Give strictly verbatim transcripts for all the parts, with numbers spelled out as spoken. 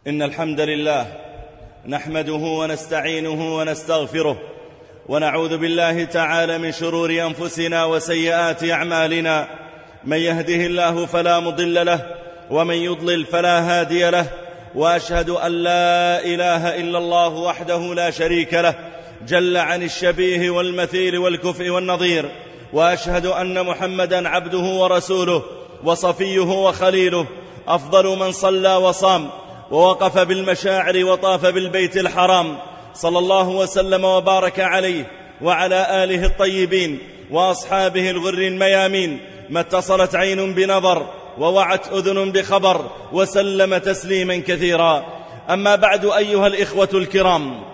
إن الحمد لله نحمده ونستعينه ونستغفره ونعوذ بالله تعالى من شرور أنفسنا وسيئات أعمالنا. من يهده الله فلا مضل له ومن يضلل فلا هادي له، وأشهد أن لا إله إلا الله وحده لا شريك له جل عن الشبيه والمثيل والكفء والنظير، وأشهد أن محمدا عبده ورسوله وصفيه وخليله، أفضل من صلى وصام ووقف بالمشاعر وطاف بالبيت الحرام، صلى الله وسلم وبارك عليه وعلى آله الطيبين وأصحابه الغر الميامين، ما اتصلت عين بنظر ووعت أذن بخبر، وسلم تسليما كثيرا. أما بعد، أيها الإخوة الكرام،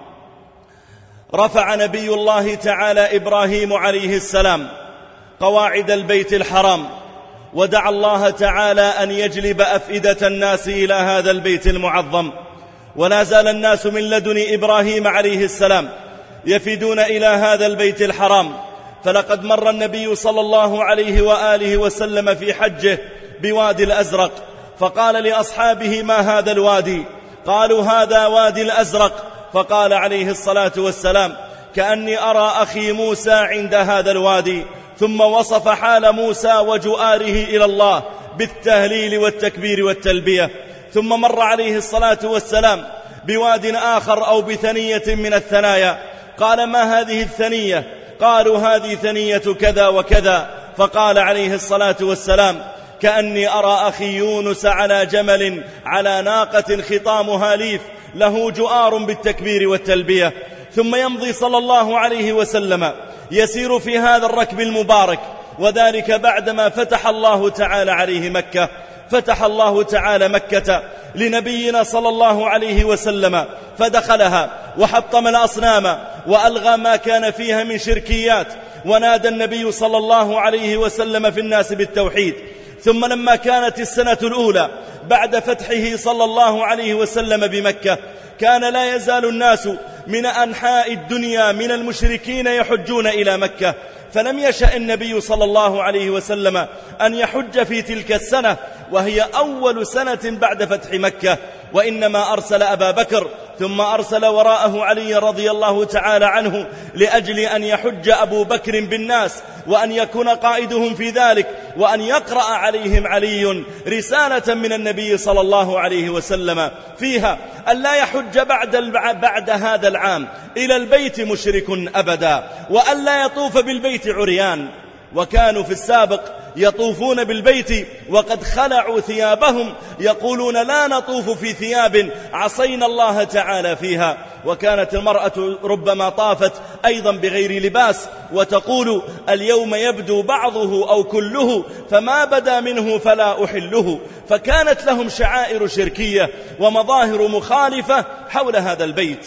رفع نبي الله تعالى إبراهيم عليه السلام قواعد البيت الحرام، ودعا الله تعالى أن يجلب أفئدة الناس إلى هذا البيت المعظم، ولا زال الناس من لدن إبراهيم عليه السلام يفدون إلى هذا البيت الحرام. فلقد مر النبي صلى الله عليه وآله وسلم في حجه بوادي الأزرق، فقال لأصحابه: ما هذا الوادي؟ قالوا: هذا وادي الأزرق. فقال عليه الصلاة والسلام: كأني أرى أخي موسى عند هذا الوادي. ثم وصف حال موسى وجؤاره إلى الله بالتهليل والتكبير والتلبية. ثم مر عليه الصلاة والسلام بواد آخر أو بثنية من الثنايا، قال: ما هذه الثنية؟ قالوا: هذه ثنية كذا وكذا. فقال عليه الصلاة والسلام: كأني أرى أخي يونس على جمل على ناقة خطامها ليف له جؤار بالتكبير والتلبية. ثم يمضي صلى الله عليه وسلم يسير في هذا الركب المبارك، وذلك بعدما فتح الله تعالى عليه مكة. فتح الله تعالى مكة لنبينا صلى الله عليه وسلم، فدخلها وحطم الأصنام وألغى ما كان فيها من شركيات، ونادى النبي صلى الله عليه وسلم في الناس بالتوحيد. ثم لما كانت السنة الأولى بعد فتحه صلى الله عليه وسلم بمكة، كان لا يزال الناس من أنحاء الدنيا من المشركين يحجون إلى مكة، فلم يشأ النبي صلى الله عليه وسلم أن يحج في تلك السنة، وهي أول سنة بعد فتح مكة، وإنما أرسل أبا بكر، ثم أرسل وراءه علي رضي الله تعالى عنه، لأجل أن يحج أبو بكر بالناس، وأن يكون قائدهم في ذلك، وأن يقرأ عليهم علي رسالة من النبي صلى الله عليه وسلم فيها أن لا يحج بعد, بعد هذا العام إلى البيت مشرك أبدا، وأن لا يطوف بالبيت عريان. وكانوا في السابق يطوفون بالبيت وقد خلعوا ثيابهم، يقولون: لا نطوف في ثياب عصينا الله تعالى فيها. وكانت المرأة ربما طافت أيضا بغير لباس، وتقول: اليوم يبدو بعضه أو كله، فما بدا منه فلا أحله. فكانت لهم شعائر شركية ومظاهر مخالفة حول هذا البيت،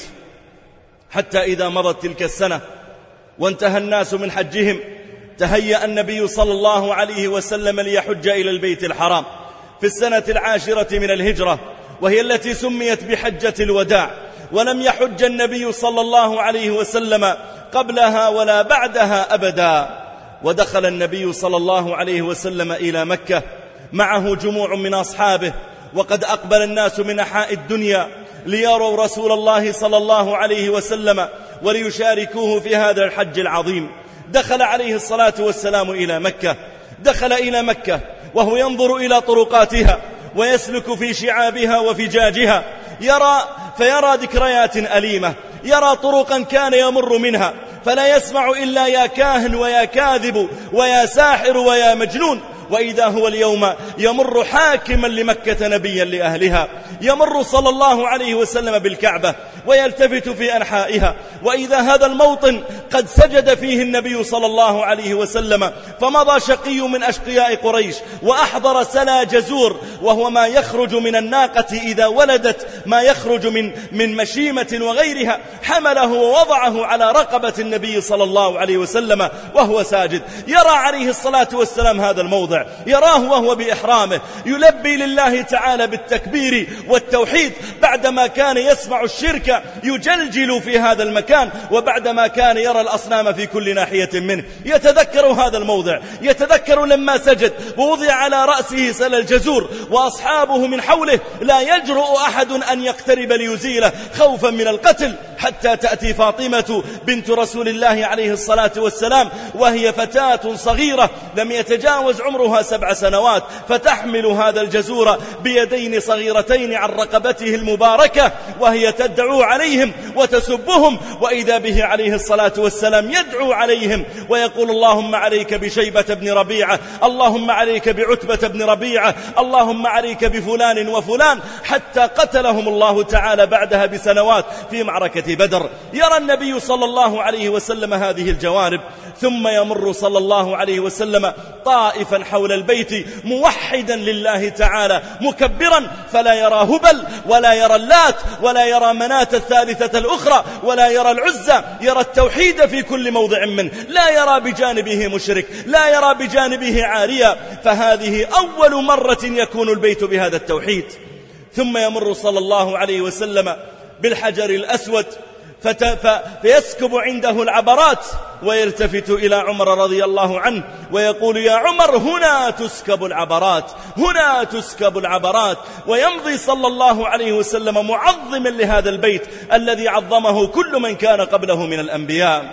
حتى إذا مضت تلك السنة وانتهى الناس من حجهم، تهيأ النبي صلى الله عليه وسلم ليحج إلى البيت الحرام في السنة العاشرة من الهجرة، وهي التي سميت بحجة الوداع. ولم يحج النبي صلى الله عليه وسلم قبلها ولا بعدها أبدا. ودخل النبي صلى الله عليه وسلم إلى مكة معه جموع من أصحابه، وقد أقبل الناس من أنحاء الدنيا ليروا رسول الله صلى الله عليه وسلم وليشاركوه في هذا الحج العظيم. دخل عليه الصلاة والسلام إلى مكة، دخل إلى مكة وهو ينظر إلى طرقاتها ويسلك في شعابها وفجاجها، يرى فيرى ذكريات أليمة، يرى طرقا كان يمر منها فلا يسمع إلا يا كاهن ويا كاذب ويا ساحر ويا مجنون، وإذا هو اليوم يمر حاكما لمكة نبيا لأهلها، يمر صلى الله عليه وسلم بالكعبة ويلتفت في أنحائها، وإذا هذا الموطن قد سجد فيه النبي صلى الله عليه وسلم. فمضى شقي من أشقياء قريش وأحضر سلا جزور، وهو ما يخرج من الناقة إذا ولدت، ما يخرج من, من مشيمة وغيرها، حمله ووضعه على رقبة النبي صلى الله عليه وسلم وهو ساجد. يرى عليه الصلاة والسلام هذا الموضع، يراه وهو بإحرامه يلبي لله تعالى بالتكبير والتوحيد، بعد بعدما كان يسمع الشرك يجلجل في هذا المكان، وبعدما كان يرى الأصنام في كل ناحية منه، يتذكر هذا الموضع، يتذكر لما سجد ووضع على رأسه سل الجزور وأصحابه من حوله، لا يجرؤ أحد أن يقترب ليزيله خوفا من القتل، حتى تأتي فاطمة بنت رسول الله عليه الصلاة والسلام وهي فتاة صغيرة لم يتجاوز عمرها سبع سنوات، فتحمل هذا الجزور بيدين صغيرتين عن رقبته المباركة وهي تدعو عليهم وتسبهم، وإذا به عليه الصلاة والسلام يدعو عليهم ويقول اللهم عليك بشيبة بن ربيعة، اللهم عليك بعتبة بن ربيعة، اللهم عليك بفلان وفلان، حتى قتلهم الله تعالى بعدها بسنوات في معركة بدر. يرى النبي صلى الله عليه وسلم هذه الجوانب، ثم يمر صلى الله عليه وسلم طائفا حول البيت موحدا لله تعالى مكبرا، فلا يرى هبل ولا يرى اللات ولا يرى مناة الثالثة الأخرى ولا يرى العزى، يرى التوحيد في كل موضع منه، لا يرى بجانبه مشرك، لا يرى بجانبه عارية، فهذه أول مرة يكون البيت بهذا التوحيد. ثم يمر صلى الله عليه وسلم بالحجر الأسود فيسكب عنده العبرات، ويلتفت إلى عمر رضي الله عنه ويقول يا عمر هنا تسكب العبرات، هنا تسكب العبرات، ويمضي صلى الله عليه وسلم معظما لهذا البيت الذي عظمه كل من كان قبله من الأنبياء.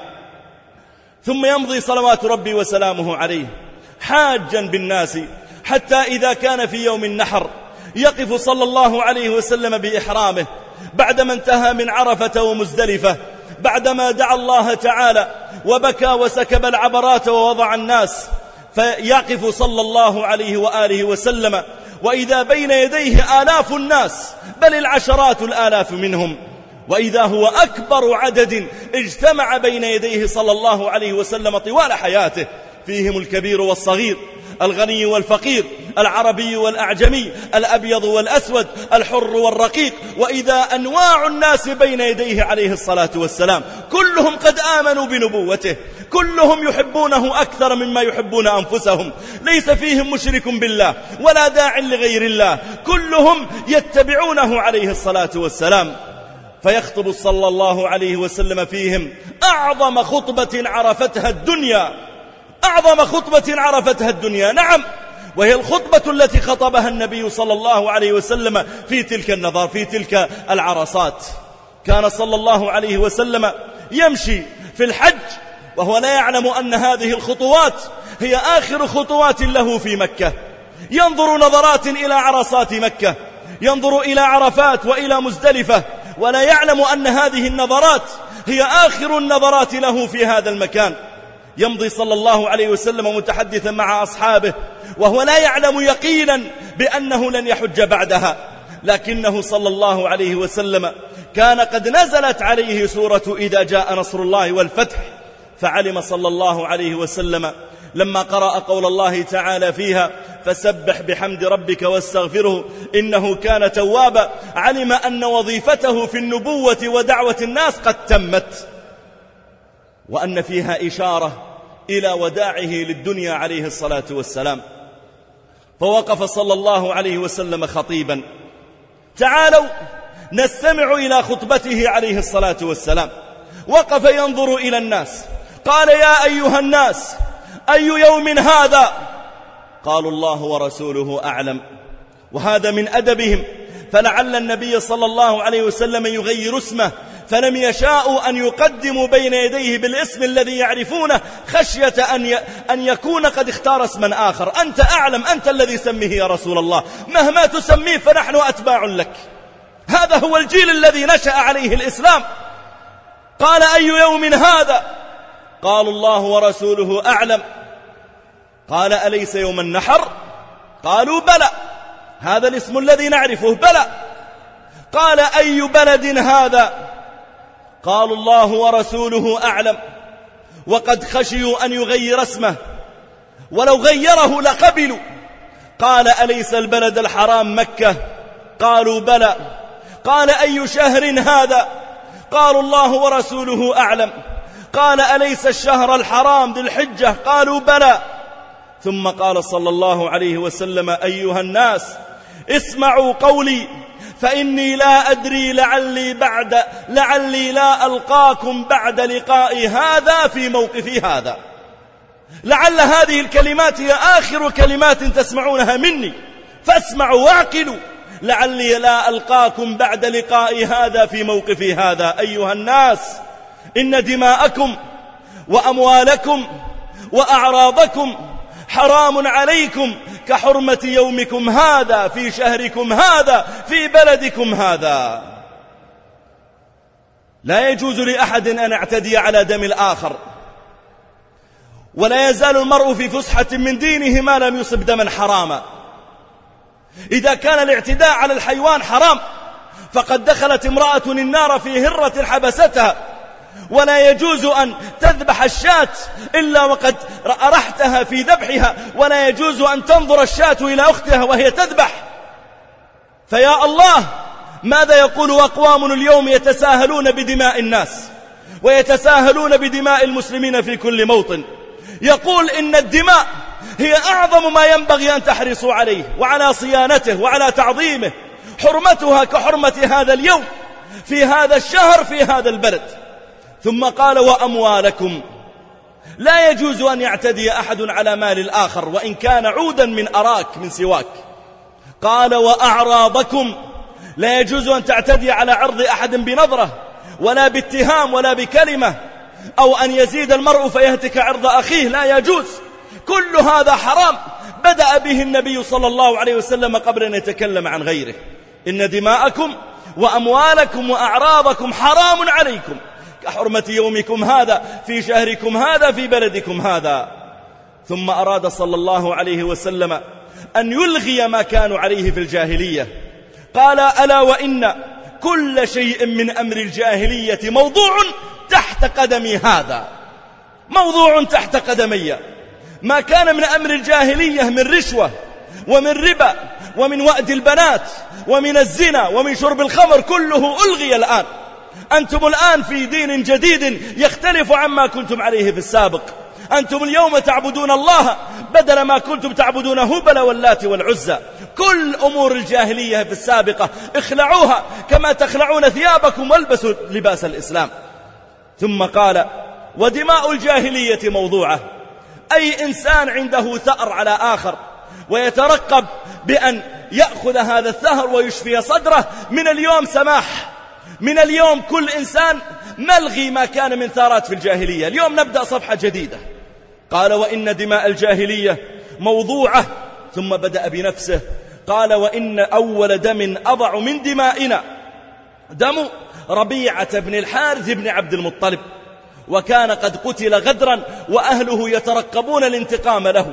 ثم يمضي صلوات ربي وسلامه عليه حاجا بالناس، حتى إذا كان في يوم النحر يقف صلى الله عليه وسلم بإحرامه بعدما انتهى من عرفة ومزدلفة، بعدما دعا الله تعالى وبكى وسكب العبرات ووضع الناس، فيقف صلى الله عليه وآله وسلم وإذا بين يديه آلاف الناس بل العشرات الآلاف منهم، وإذا هو أكبر عدد اجتمع بين يديه صلى الله عليه وسلم طوال حياته، فيهم الكبير والصغير، الغني والفقير، العربي والأعجمي، الأبيض والأسود، الحر والرقيق، وإذا أنواع الناس بين يديه عليه الصلاة والسلام، كلهم قد آمنوا بنبوته، كلهم يحبونه أكثر مما يحبون أنفسهم، ليس فيهم مشرك بالله ولا داع لغير الله، كلهم يتبعونه عليه الصلاة والسلام. فيخطب صلى الله عليه وسلم فيهم أعظم خطبة عرفتها الدنيا، أعظم خطبة عرفتها الدنيا، نعم، وهي الخطبة التي خطبها النبي صلى الله عليه وسلم في تلك النظر، في تلك العرصات. كان صلى الله عليه وسلم يمشي في الحج وهو لا يعلم أن هذه الخطوات هي آخر خطوات له في مكة، ينظر نظرات إلى عرصات مكة، ينظر إلى عرفات وإلى مزدلفة، ولا يعلم أن هذه النظرات هي آخر النظرات له في هذا المكان. يمضي صلى الله عليه وسلم متحدثا مع أصحابه وهو لا يعلم يقينا بأنه لن يحج بعدها، لكنه صلى الله عليه وسلم كان قد نزلت عليه سورة إذا جاء نصر الله والفتح، فعلم صلى الله عليه وسلم لما قرأ قول الله تعالى فيها فسبح بحمد ربك واستغفره إنه كان توابا، علم أن وظيفته في النبوة ودعوة الناس قد تمت، وأن فيها إشارة إلى وداعه للدنيا عليه الصلاة والسلام. فوقف صلى الله عليه وسلم خطيبا. تعالوا نستمع إلى خطبته عليه الصلاة والسلام. وقف ينظر إلى الناس، قال يا أيها الناس أي يوم هذا؟ قالوا الله ورسوله أعلم. وهذا من أدبهم، فلعل النبي صلى الله عليه وسلم يغير اسمه، فلم يشاءوا أن يقدموا بين يديه بالاسم الذي يعرفونه خشية أن أن يكون قد اختار اسما آخر. أنت أعلم، أنت الذي سميه يا رسول الله، مهما تسميه فنحن أتباع لك. هذا هو الجيل الذي نشأ عليه الإسلام. قال أي يوم هذا؟ قالوا الله ورسوله أعلم. قال أليس يوم النحر؟ قالوا بلى، هذا الاسم الذي نعرفه، بلى. قال أي بلد هذا؟ قالوا الله ورسوله أعلم. وقد خشيوا أن يغير اسمه، ولو غيره لقبلوا. قال أليس البلد الحرام مكة؟ قالوا بلى. قال أي شهر هذا؟ قالوا الله ورسوله أعلم. قال أليس الشهر الحرام ذي الحجة؟ قالوا بلى. ثم قال صلى الله عليه وسلم أيها الناس اسمعوا قولي، فإني لا أدري لعلي, بعد لعلي لا ألقاكم بعد لقائي هذا في موقفي هذا. لعل هذه الكلمات هي آخر كلمات تسمعونها مني، فاسمعوا واعقلوا. لعلي لا ألقاكم بعد لقائي هذا في موقفي هذا. أيها الناس، إن دماءكم وأموالكم وأعراضكم حرام عليكم كحرمة يومكم هذا في شهركم هذا في بلدكم هذا. لا يجوز لأحد أن يعتدي على دم الآخر، ولا يزال المرء في فسحة من دينه ما لم يصب دما حراما. إذا كان الاعتداء على الحيوان حرام، فقد دخلت امرأة النار في هرة حبستها، ولا يجوز أن تذبح الشاة إلا وقد أرحتها في ذبحها، ولا يجوز أن تنظر الشاة إلى أختها وهي تذبح. فيا الله، ماذا يقول أقوام اليوم يتساهلون بدماء الناس ويتساهلون بدماء المسلمين في كل موطن؟ يقول إن الدماء هي أعظم ما ينبغي أن تحرصوا عليه وعلى صيانته وعلى تعظيمه، حرمتها كحرمة هذا اليوم في هذا الشهر في هذا البلد. ثم قال وأموالكم، لا يجوز أن يعتدي أحد على مال الآخر وإن كان عودا من أراك من سواك. قال وأعراضكم، لا يجوز أن تعتدي على عرض أحد بنظرة ولا باتهام ولا بكلمة، أو أن يزيد المرء فيهتك عرض أخيه، لا يجوز. كل هذا حرام بدأ به النبي صلى الله عليه وسلم قبل أن يتكلم عن غيره. إن دماءكم وأموالكم وأعراضكم حرام عليكم كحرمة يومكم هذا في شهركم هذا في بلدكم هذا. ثم أراد صلى الله عليه وسلم أن يلغي ما كانوا عليه في الجاهلية. قال ألا وإن كل شيء من أمر الجاهلية موضوع تحت قدمي هذا، موضوع تحت قدمي. ما كان من أمر الجاهلية من رشوة ومن ربا ومن وأد البنات ومن الزنا ومن شرب الخمر كله ألغي الآن. أنتم الآن في دين جديد يختلف عما كنتم عليه في السابق. أنتم اليوم تعبدون الله بدل ما كنتم تعبدون هبل واللات والعزى. كل أمور الجاهلية في السابقة اخلعوها كما تخلعون ثيابكم والبسوا لباس الإسلام. ثم قال ودماء الجاهلية موضوعة، أي إنسان عنده ثأر على آخر ويترقب بأن يأخذ هذا الثأر ويشفي صدره، من اليوم سماح، من اليوم كل إنسان نلغي ما كان من ثارات في الجاهلية، اليوم نبدأ صفحة جديدة. قال وإن دماء الجاهلية موضوعة. ثم بدأ بنفسه قال وإن أول دم أضع من دمائنا دم ربيعة بن الحارث بن عبد المطلب، وكان قد قتل غدرا وأهله يترقبون الانتقام له،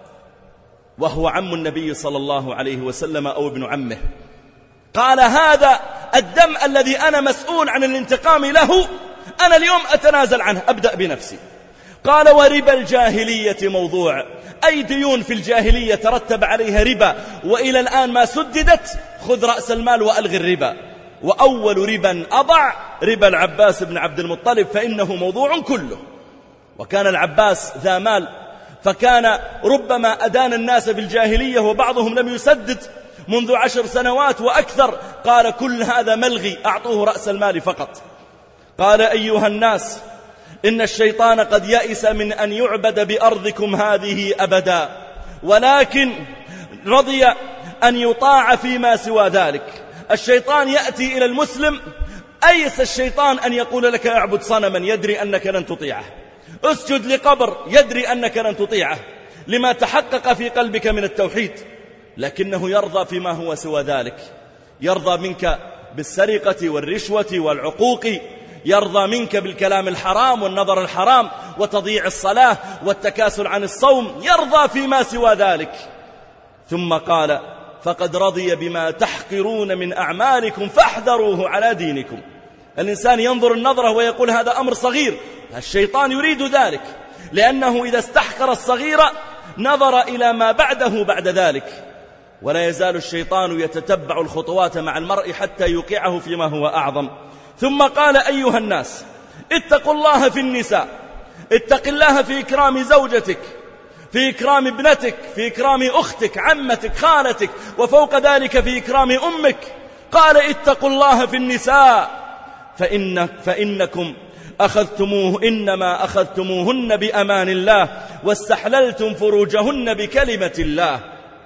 وهو عم النبي صلى الله عليه وسلم أو ابن عمه. قال هذا الدم الذي أنا مسؤول عن الانتقام له أنا اليوم أتنازل عنه، أبدأ بنفسي. قال وربا الجاهلية موضوع، أي ديون في الجاهلية ترتب عليها ربا وإلى الآن ما سددت، خذ رأس المال وألغي الربا. وأول ربا أضع ربا العباس بن عبد المطلب فإنه موضوع كله. وكان العباس ذا مال، فكان ربما أدان الناس في الجاهلية وبعضهم لم يسدد منذ عشر سنوات وأكثر. قال كل هذا ملغي، أعطوه رأس المال فقط. قال أيها الناس إن الشيطان قد يئس من أن يعبد بأرضكم هذه أبدا، ولكن رضي أن يطاع فيما سوى ذلك. الشيطان يأتي إلى المسلم، أيس الشيطان أن يقول لك اعبد صنما يدري أنك لن تطيعه، اسجد لقبر يدري أنك لن تطيعه لما تحقق في قلبك من التوحيد، لكنه يرضى فيما هو سوى ذلك. يرضى منك بالسرقة والرشوة والعقوق، يرضى منك بالكلام الحرام والنظر الحرام وتضييع الصلاة والتكاسل عن الصوم، يرضى فيما سوى ذلك. ثم قال فقد رضي بما تحقرون من أعمالكم فاحذروه على دينكم. الإنسان ينظر النظرة ويقول هذا أمر صغير، الشيطان يريد ذلك، لأنه إذا استحقر الصغير نظر إلى ما بعده بعد ذلك. ولا يزال الشيطان يتتبع الخطوات مع المرء حتى يوقعه فيما هو أعظم. ثم قال أيها الناس اتقوا الله في النساء، اتق الله في إكرام زوجتك، في إكرام ابنتك، في إكرام أختك، عمتك، خالتك، وفوق ذلك في إكرام أمك. قال اتقوا الله في النساء فإن فإنكم أخذتموه إنما أخذتموهن بأمان الله واستحللتم فروجهن بكلمة الله.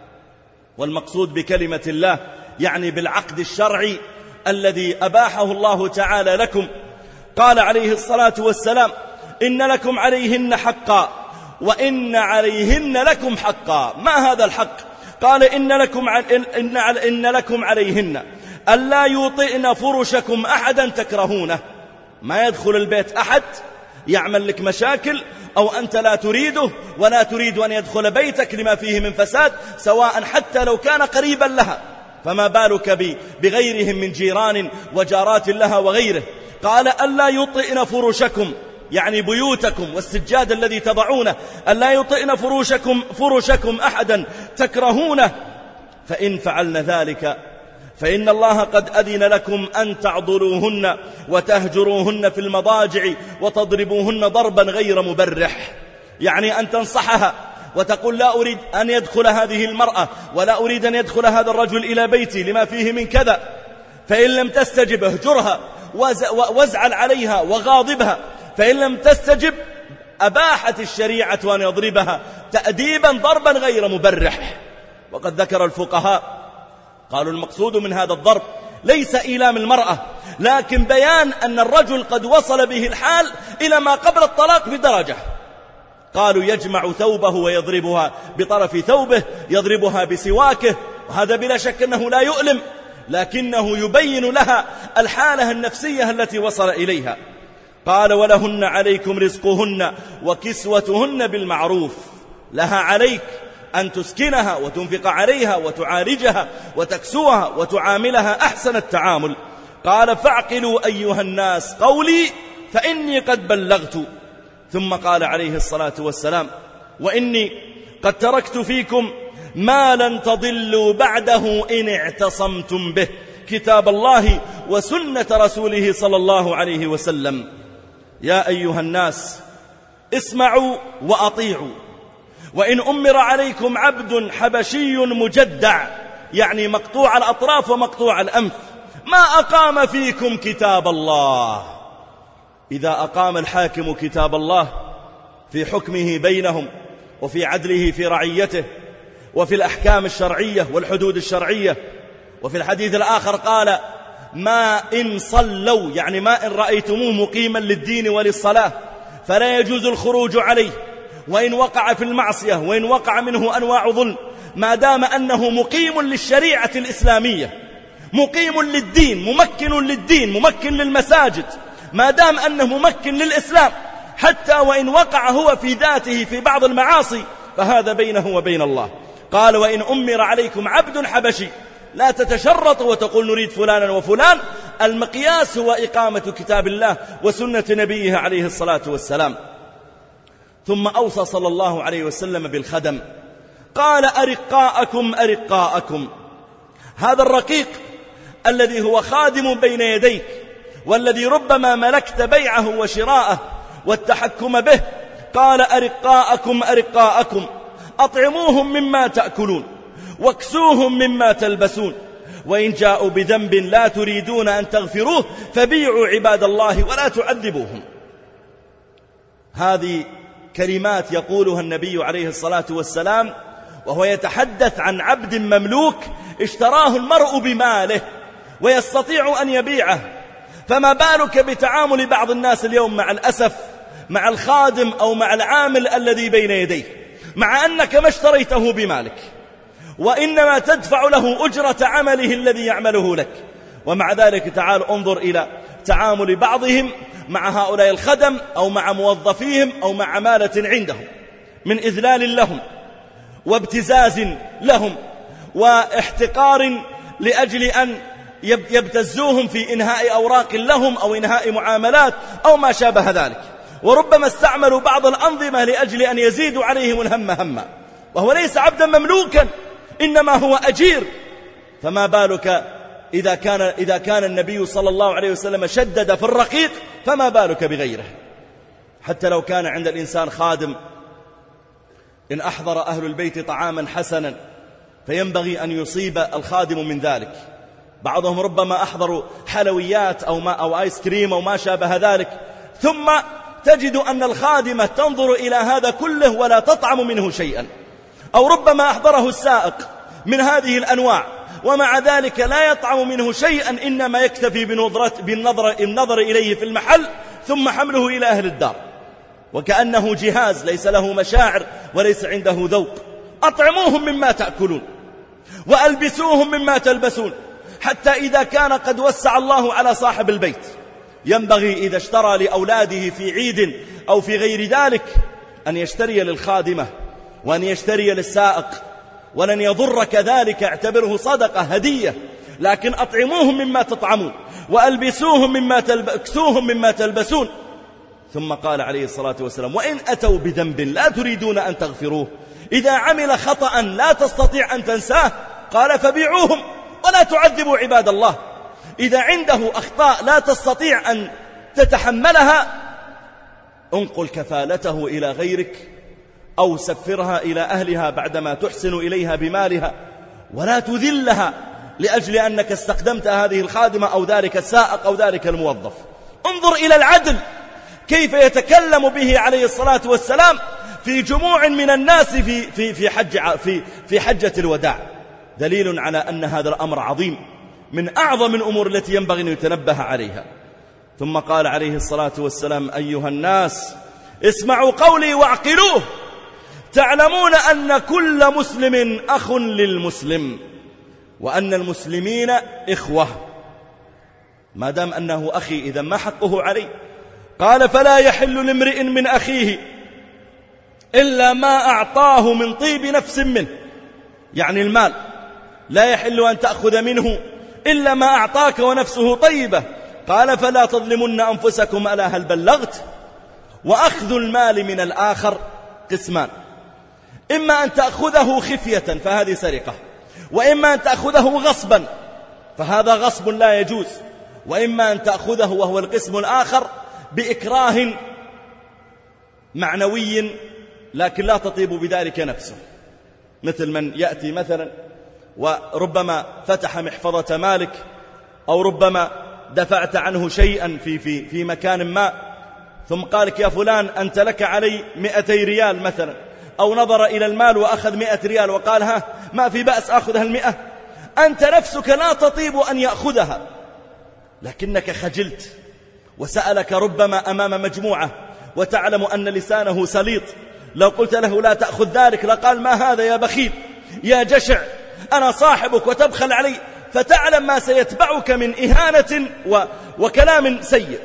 والمقصود بكلمة الله يعني بالعقد الشرعي الذي أباحه الله تعالى لكم. قال عليه الصلاة والسلام إن لكم عليهن حقا وإن عليهن لكم حقا. ما هذا الحق؟ قال إن لكم, إن إن لكم عليهن ألا يوطئن فرشكم أحدا تكرهونه. ما يدخل البيت أحد يعمل لك مشاكل أو أنت لا تريده ولا تريد أن يدخل بيتك لما فيه من فساد، سواء حتى لو كان قريبا لها، فما بالك بغيرهم من جيران وجارات لها وغيره. قال ألا يطئن فرشكم يعني بيوتكم والسجاد الذي تضعونه، ألا يطئن فرشكم, فرشكم أحدا تكرهونه، فإن فعلن ذلك فإن الله قد أذن لكم أن تعضلوهن وتهجروهن في المضاجع وتضربوهن ضربا غير مبرح، يعني أن تنصحها وتقول لا أريد أن يدخل هذه المرأة ولا أريد أن يدخل هذا الرجل إلى بيتي لما فيه من كذا، فإن لم تستجب اهجرها وازعل عليها وغاضبها، فإن لم تستجب أباحت الشريعة أن يضربها تأديبا ضربا غير مبرح. وقد ذكر الفقهاء قالوا المقصود من هذا الضرب ليس إيلام المرأة، لكن بيان أن الرجل قد وصل به الحال إلى ما قبل الطلاق بدرجة. قالوا يجمع ثوبه ويضربها بطرف ثوبه، يضربها بسواكه، وهذا بلا شك أنه لا يؤلم، لكنه يبين لها الحالة النفسية التي وصل إليها. قال ولهن عليكم رزقهن وكسوتهن بالمعروف. لها عليك أن تسكنها وتنفق عليها وتعالجها وتكسوها وتعاملها أحسن التعامل. قال فاعقلوا أيها الناس قولي فإني قد بلغت. ثم قال عليه الصلاة والسلام وإني قد تركت فيكم ما لن تضلوا بعده إن اعتصمتم به، كتاب الله وسنة رسوله صلى الله عليه وسلم. يا أيها الناس اسمعوا وأطيعوا، وإن أمر عليكم عبد حبشي مجدع يعني مقطوع الأطراف ومقطوع الأنف ما أقام فيكم كتاب الله. إذا أقام الحاكم كتاب الله في حكمه بينهم وفي عدله في رعيته وفي الأحكام الشرعية والحدود الشرعية. وفي الحديث الآخر قال ما إن صلوا يعني ما إن رأيتموه مقيما للدين وللصلاة فلا يجوز الخروج عليه، وإن وقع في المعصية وإن وقع منه أنواع ظلم، ما دام أنه مقيم للشريعة الإسلامية مقيم للدين ممكن للدين ممكن للمساجد، ما دام أنه ممكن للإسلام، حتى وإن وقع هو في ذاته في بعض المعاصي فهذا بينه وبين الله. قال وإن أمر عليكم عبد حبشي، لا تتشرط وتقول نريد فلانا وفلان، المقياس هو إقامة كتاب الله وسنة نبيه عليه الصلاة والسلام. ثم أوصى صلى الله عليه وسلم بالخدم، قال أرقاءكم أرقاءكم. هذا الرقيق الذي هو خادم بين يديك والذي ربما ملكت بيعه وشراءه والتحكم به، قال أرقاءكم أرقاءكم، أطعموهم مما تأكلون واكسوهم مما تلبسون، وإن جاءوا بذنب لا تريدون أن تغفروه فبيعوا عباد الله ولا تعذبوهم. هذه كلمات يقولها النبي عليه الصلاة والسلام وهو يتحدث عن عبد مملوك اشتراه المرء بماله ويستطيع أن يبيعه. فما بالك بتعامل بعض الناس اليوم مع الأسف مع الخادم أو مع العامل الذي بين يديه، مع أنك ما اشتريته بمالك وإنما تدفع له أجرة عمله الذي يعمله لك، ومع ذلك تعال انظر إلى تعامل بعضهم مع هؤلاء الخدم أو مع موظفيهم أو مع عمالة عندهم من إذلال لهم وابتزاز لهم واحتقار لأجل أن يبتزوهم في إنهاء أوراق لهم أو إنهاء معاملات أو ما شابه ذلك. وربما استعملوا بعض الأنظمة لأجل أن يزيدوا عليهم الهم هما، وهو ليس عبدا مملوكا إنما هو أجير. فما بالك إذا كان, إذا كان النبي صلى الله عليه وسلم شدد في الرقيق، فما بالك بغيره. حتى لو كان عند الإنسان خادم، إن أحضر أهل البيت طعاما حسنا فينبغي أن يصيب الخادم من ذلك، بعضهم ربما أحضروا حلويات أو, ما أو آيس كريم أو ما شابه ذلك، ثم تجد أن الخادمة تنظر إلى هذا كله ولا تطعم منه شيئا، أو ربما أحضره السائق من هذه الأنواع ومع ذلك لا يطعم منه شيئا، إنما يكتفي بالنظر, النظر إليه في المحل ثم حمله إلى أهل الدار، وكأنه جهاز ليس له مشاعر وليس عنده ذوق. أطعموهم مما تأكلون وألبسوهم مما تلبسون، حتى إذا كان قد وسع الله على صاحب البيت ينبغي إذا اشترى لأولاده في عيد أو في غير ذلك أن يشتري للخادمة وأن يشتري للسائق، ولن يضرك ذلك، اعتبره صدقة هدية، لكن أطعموهم مما تطعمون وألبسوهم مما تلبسوهم مما تلبسون. ثم قال عليه الصلاة والسلام: وإن أتوا بذنب لا تريدون أن تغفروه، إذا عمل خطأ لا تستطيع أن تنساه، قال: فبيعوهم ولا تعذبوا عباد الله. إذا عنده أخطاء لا تستطيع أن تتحملها، انقل كفالته إلى غيرك أو سفرها إلى أهلها بعدما تحسن إليها بمالها، ولا تذلها لأجل أنك استخدمت هذه الخادمة أو ذلك السائق أو ذلك الموظف. انظر إلى العدل كيف يتكلم به عليه الصلاة والسلام في جموع من الناس في, في, في, حج في, في حجة الوداع، دليل على أن هذا الأمر عظيم من أعظم الأمور التي ينبغي أن يتنبه عليها. ثم قال عليه الصلاة والسلام: أيها الناس اسمعوا قولي واعقلوه، تعلمون أن كل مسلم أخ للمسلم وأن المسلمين إخوة. ما دام أنه أخي إذا ما حقه علي؟ قال: فلا يحل لامرئ من أخيه إلا ما أعطاه من طيب نفس منه، يعني المال لا يحل أن تأخذ منه إلا ما أعطاك ونفسه طيبة. قال: فلا تظلمن أنفسكم ألا هل بلغت؟ وأخذ المال من الآخر قسمان: إما أن تأخذه خفية فهذه سرقة، وإما أن تأخذه غصبا فهذا غصب لا يجوز، وإما أن تأخذه وهو القسم الآخر بإكراه معنوي لكن لا تطيب بذلك نفسه، مثل من يأتي مثلا وربما فتح محفظة مالك، أو ربما دفعت عنه شيئا في, في, في مكان ما، ثم قالك: يا فلان أنت لك علي مئتي ريال مثلا، أو نظر إلى المال وأخذ مئة ريال وقال: ها ما في بأس أخذ هالمئة، أنت نفسك لا تطيب أن يأخذها، لكنك خجلت وسألك ربما أمام مجموعة وتعلم أن لسانه سليط، لو قلت له لا تأخذ ذلك لقال: ما هذا يا بخيل يا جشع، أنا صاحبك وتبخل علي، فتعلم ما سيتبعك من إهانة و... وكلام سيء،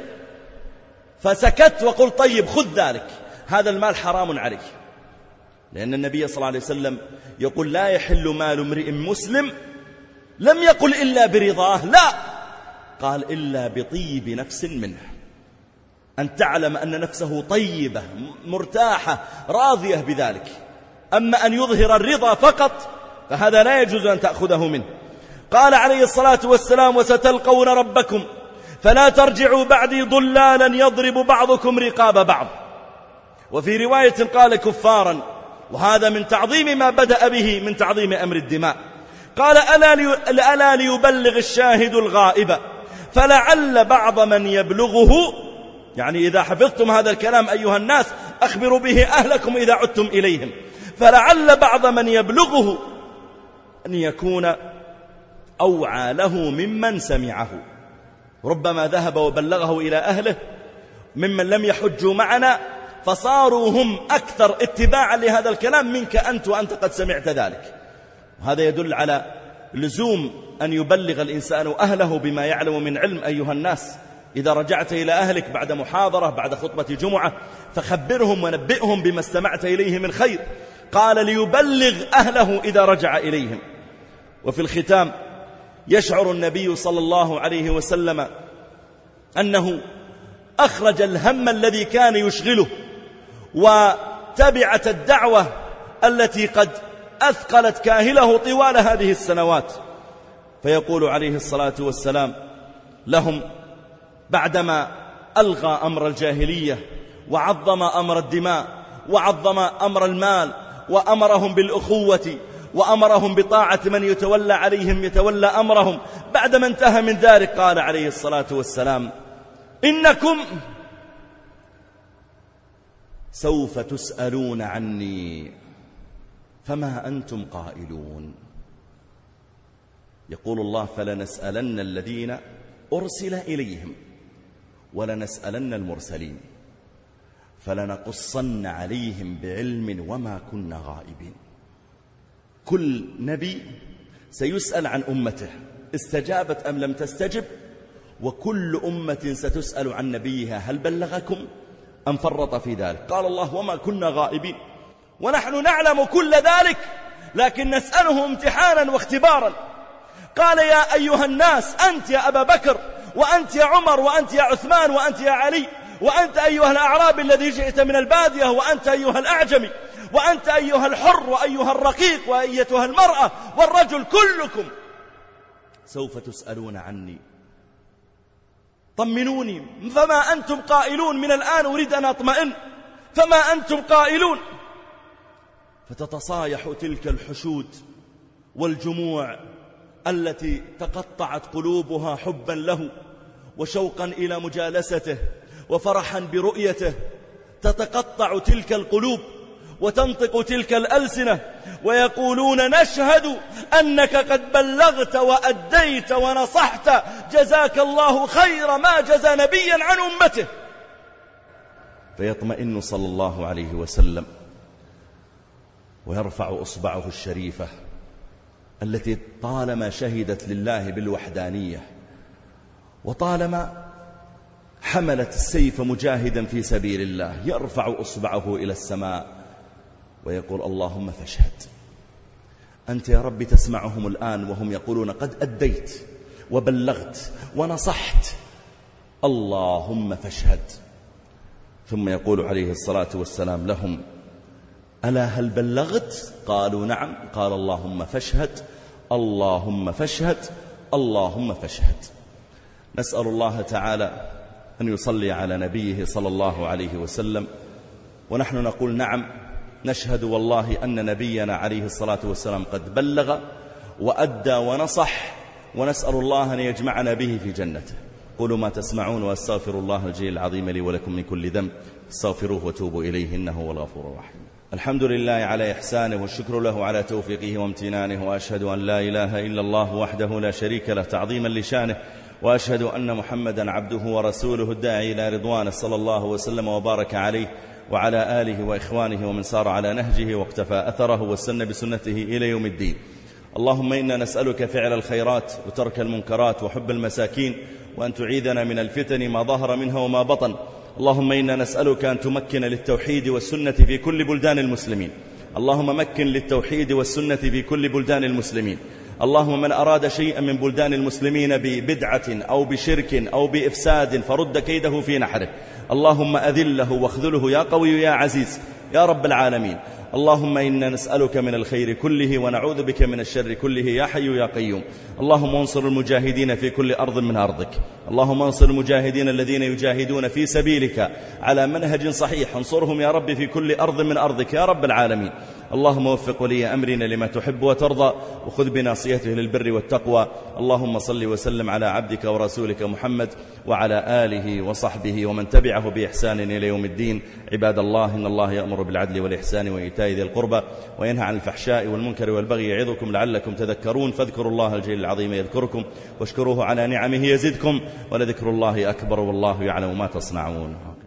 فسكت وقل: طيب خذ ذلك، هذا المال حرام عليك، لأن النبي صلى الله عليه وسلم يقول: لا يحل مال امرئ مسلم، لم يقل إلا برضاه، لا، قال: إلا بطيب نفس منه، أن تعلم أن نفسه طيبة مرتاحة راضية بذلك. أما أن يظهر الرضا فقط فهذا لا يجوز أن تأخذه منه. قال عليه الصلاة والسلام: وستلقون ربكم فلا ترجعوا بعدي ضلالا يضرب بعضكم رقاب بعض. وفي رواية قال: كفارا، وهذا من تعظيم ما بدأ به من تعظيم أمر الدماء. قال: ألا, لي... ألا ليبلغ الشاهد الغائب فلعل بعض من يبلغه، يعني إذا حفظتم هذا الكلام أيها الناس أخبروا به أهلكم إذا عدتم إليهم، فلعل بعض من يبلغه أن يكون أوعى له ممن سمعه، ربما ذهب وبلغه إلى أهله ممن لم يحجوا معنا فصاروا هم أكثر اتباعا لهذا الكلام منك أنت وأنت قد سمعت ذلك. وهذا يدل على لزوم أن يبلغ الإنسان أهله بما يعلم من علم. أيها الناس إذا رجعت إلى أهلك بعد محاضرة بعد خطبة جمعة فخبرهم ونبئهم بما استمعت إليه من خير. قال: ليبلغ أهله إذا رجع إليهم. وفي الختام يشعر النبي صلى الله عليه وسلم أنه أخرج الهم الذي كان يشغله وتبعت الدعوة التي قد أثقلت كاهله طوال هذه السنوات، فيقول عليه الصلاة والسلام لهم بعدما ألغى أمر الجاهلية وعظم أمر الدماء وعظم أمر المال وأمرهم بالأخوة وأمرهم بطاعة من يتولى عليهم يتولى أمرهم. بعدما انتهى من ذلك قال عليه الصلاة والسلام: إنكم سوف تسألون عني فما أنتم قائلون. يقول الله: فلنسألن الذين أرسل إليهم ولنسألن المرسلين فلنقصن عليهم بعلم وما كنا غائبين. كل نبي سيسأل عن أمته استجابت أم لم تستجب، وكل أمة ستسأل عن نبيها هل بلغكم أم فرط في ذلك. قال الله: وما كنا غائبين. ونحن نعلم كل ذلك، لكن نسأله امتحانا واختبارا. قال: يا أيها الناس، أنت يا أبا بكر، وأنت يا عمر، وأنت يا عثمان، وأنت يا علي، وأنت أيها الأعرابي الذي جئت من البادية، وأنت أيها الأعجمي، وأنت أيها الحر، وأيها الرقيق، وأيتها المرأة والرجل، كلكم سوف تسألون عني طمنوني. فما أنتم قائلون؟ من الآن أريد أن أطمئن. فما أنتم قائلون؟ فتتصايح تلك الحشود والجموع التي تقطعت قلوبها حبا له وشوقا إلى مجالسته وفرحا برؤيته. تتقطع تلك القلوب وتنطق تلك الألسنة ويقولون: نشهد أنك قد بلغت وأديت ونصحت، جزاك الله خير ما جزى نبيا عن أمته. فيطمئن صلى الله عليه وسلم ويرفع أصبعه الشريفة التي طالما شهدت لله بالوحدانية وطالما حملت السيف مجاهدا في سبيل الله، يرفع أصبعه إلى السماء ويقول: اللهم فاشهد. أنت يا رب تسمعهم الآن وهم يقولون: قد أديت وبلغت ونصحت، اللهم فاشهد. ثم يقول عليه الصلاة والسلام لهم: ألا هل بلغت؟ قالوا: نعم. قال: اللهم فاشهد، اللهم فاشهد، اللهم فاشهد. نسأل الله تعالى أن يصلي على نبيه صلى الله عليه وسلم، ونحن نقول: نعم، نشهد والله أن نبينا عليه الصلاة والسلام قد بلغ وأدى ونصح، ونسأل الله أن يجمعنا به في جنته. قولوا ما تسمعون، وأستغفر الله الجليل العظيم لي ولكم من كل ذنب، استغفروه وتوبوا إليه إنه هو الغفور الرحيم. الحمد لله على إحسانه، والشكر له على توفيقه وامتنانه، وأشهد أن لا إله إلا الله وحده لا شريك له تعظيما لشانه، وأشهد أن محمدا عبده ورسوله الداعي إلى رضوانه، صلى الله وسلم وبارك عليه وعلى آله وإخوانه ومن سار على نهجه واقتفى أثره واستنى بسنته إلى يوم الدين. اللهم إنا نسألك فعل الخيرات وترك المنكرات وحب المساكين، وأن تعيذنا من الفتن ما ظهر منها وما بطن. اللهم إنا نسألك أن تمكن للتوحيد والسنة في كل بلدان المسلمين. اللهم مكن للتوحيد والسنة في كل بلدان المسلمين. اللهم من أراد شيئا من بلدان المسلمين ببدعة أو بشرك أو بإفساد فرد كيده في نحره. اللهم أذله واخذله يا قوي يا عزيز يا رب العالمين. اللهم إنا نسألك من الخير كله ونعوذ بك من الشر كله يا حي يا قيوم. اللهم انصر المجاهدين في كل أرض من أرضك. اللهم انصر المجاهدين الذين يجاهدون في سبيلك على منهج صحيح، انصرهم يا رب في كل أرض من أرضك يا رب العالمين. اللهم وفق ولي أمرنا لما تحب وترضى، وخذ بناصيته للبر والتقوى. اللهم صل وسلم على عبدك ورسولك محمد وعلى آله وصحبه ومن تبعه بإحسان إلى يوم الدين. عباد الله، إن الله يأمر بالعدل والإحسان وإيتاء ذي القربى وينهى عن الفحشاء والمنكر والبغي يعظكم لعلكم تذكرون. فاذكروا الله الجليل العظيم يذكركم، واشكروه على نعمه يزدكم، ولذكر الله أكبر والله يعلم ما تصنعون.